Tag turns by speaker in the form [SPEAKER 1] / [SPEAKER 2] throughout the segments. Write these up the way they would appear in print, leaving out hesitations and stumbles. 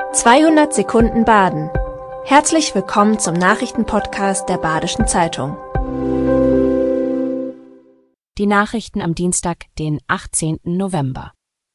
[SPEAKER 1] 200 Sekunden Baden. Herzlich willkommen zum Nachrichtenpodcast der Badischen Zeitung.
[SPEAKER 2] Die Nachrichten am Dienstag, den 18. November.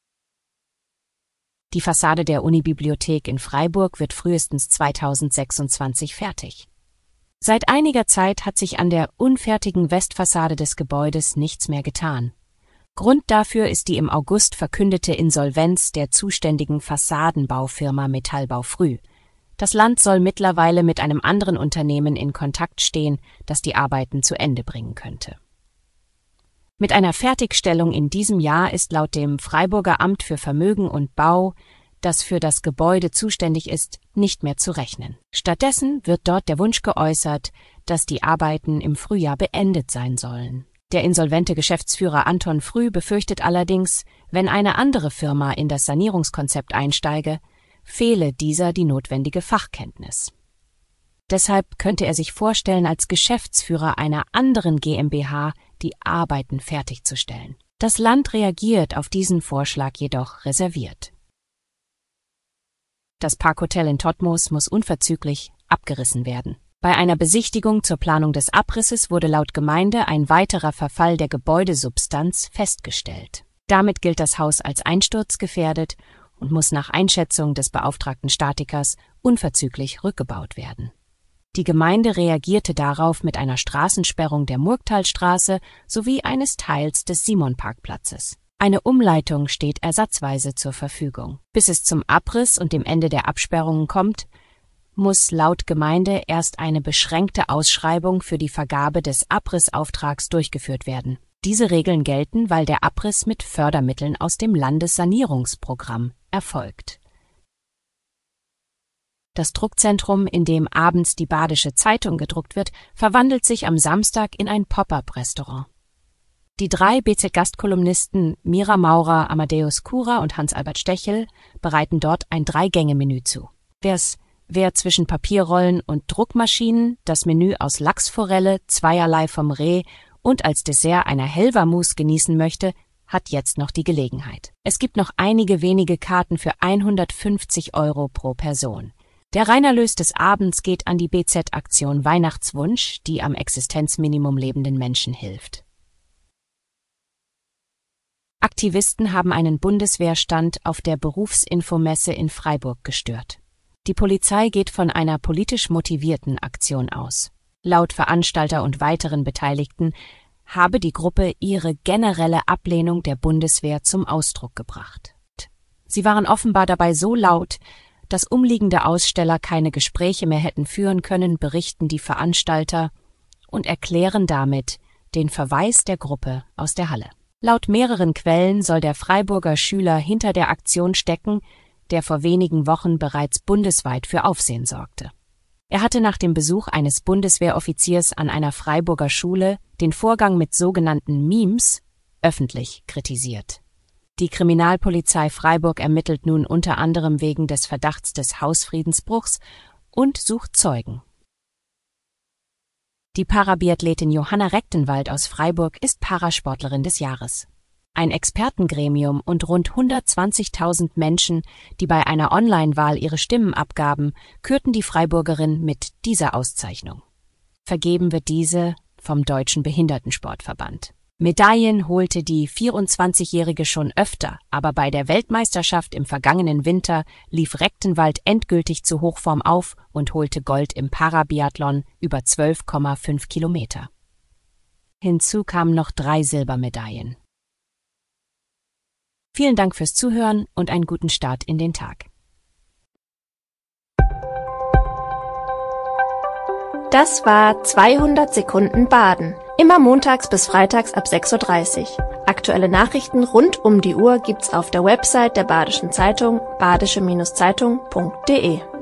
[SPEAKER 2] Die Fassade der Unibibliothek in Freiburg wird frühestens 2026 fertig. Seit einiger Zeit hat sich an der unfertigen Westfassade des Gebäudes nichts mehr getan. Grund dafür ist die im August verkündete Insolvenz der zuständigen Fassadenbaufirma Metallbau Früh. Das Land soll mittlerweile mit einem anderen Unternehmen in Kontakt stehen, das die Arbeiten zu Ende bringen könnte. Mit einer Fertigstellung in diesem Jahr ist laut dem Freiburger Amt für Vermögen und Bau, das für das Gebäude zuständig ist, nicht mehr zu rechnen. Stattdessen wird dort der Wunsch geäußert, dass die Arbeiten im Frühjahr beendet sein sollen. Der insolvente Geschäftsführer Anton Früh befürchtet allerdings, wenn eine andere Firma in das Sanierungskonzept einsteige, fehle dieser die notwendige Fachkenntnis. Deshalb könnte er sich vorstellen, als Geschäftsführer einer anderen GmbH die Arbeiten fertigzustellen. Das Land reagiert auf diesen Vorschlag jedoch reserviert. Das Parkhotel in Todtmoos muss unverzüglich abgerissen werden. Bei einer Besichtigung zur Planung des Abrisses wurde laut Gemeinde ein weiterer Verfall der Gebäudesubstanz festgestellt. Damit gilt das Haus als einsturzgefährdet und muss nach Einschätzung des beauftragten Statikers unverzüglich rückgebaut werden. Die Gemeinde reagierte darauf mit einer Straßensperrung der Murgtalstraße sowie eines Teils des Simonparkplatzes. Eine Umleitung steht ersatzweise zur Verfügung. Bis es zum Abriss und dem Ende der Absperrungen kommt, muss laut Gemeinde erst eine beschränkte Ausschreibung für die Vergabe des Abrissauftrags durchgeführt werden. Diese Regeln gelten, weil der Abriss mit Fördermitteln aus dem Landessanierungsprogramm erfolgt. Das Druckzentrum, in dem abends die Badische Zeitung gedruckt wird, verwandelt sich am Samstag in ein Pop-up-Restaurant. Die 3 BZ-Gastkolumnisten Mira Maurer, Amadeus Kura und Hans-Albert Stechel bereiten dort ein 3-Gänge-Menü zu. Wer zwischen Papierrollen und Druckmaschinen das Menü aus Lachsforelle, zweierlei vom Reh und als Dessert einer Helva-Mousse genießen möchte, hat jetzt noch die Gelegenheit. Es gibt noch einige wenige Karten für 150 € pro Person. Der Reinerlös des Abends geht an die BZ-Aktion Weihnachtswunsch, die am Existenzminimum lebenden Menschen hilft. Aktivisten haben einen Bundeswehrstand auf der Berufsinfomesse in Freiburg gestört. Die Polizei geht von einer politisch motivierten Aktion aus. Laut Veranstalter und weiteren Beteiligten habe die Gruppe ihre generelle Ablehnung der Bundeswehr zum Ausdruck gebracht. Sie waren offenbar dabei so laut, dass umliegende Aussteller keine Gespräche mehr hätten führen können, berichten die Veranstalter und erklären damit den Verweis der Gruppe aus der Halle. Laut mehreren Quellen soll der Freiburger Schüler hinter der Aktion stecken, der vor wenigen Wochen bereits bundesweit für Aufsehen sorgte. Er hatte nach dem Besuch eines Bundeswehroffiziers an einer Freiburger Schule den Vorgang mit sogenannten Memes öffentlich kritisiert. Die Kriminalpolizei Freiburg ermittelt nun unter anderem wegen des Verdachts des Hausfriedensbruchs und sucht Zeugen. Die Parabiathletin Johanna Rechtenwald aus Freiburg ist Parasportlerin des Jahres. Ein Expertengremium und rund 120.000 Menschen, die bei einer Online-Wahl ihre Stimmen abgaben, kürten die Freiburgerin mit dieser Auszeichnung. Vergeben wird diese vom Deutschen Behindertensportverband. Medaillen holte die 24-Jährige schon öfter, aber bei der Weltmeisterschaft im vergangenen Winter lief Rechtenwald endgültig zu Hochform auf und holte Gold im Parabiathlon über 12,5 Kilometer. Hinzu kamen noch 3 Silbermedaillen. Vielen Dank fürs Zuhören und einen guten Start in den Tag.
[SPEAKER 1] Das war 200 Sekunden Baden. Immer montags bis freitags ab 6:30 Uhr. Aktuelle Nachrichten rund um die Uhr gibt's auf der Website der Badischen Zeitung, badische-zeitung.de.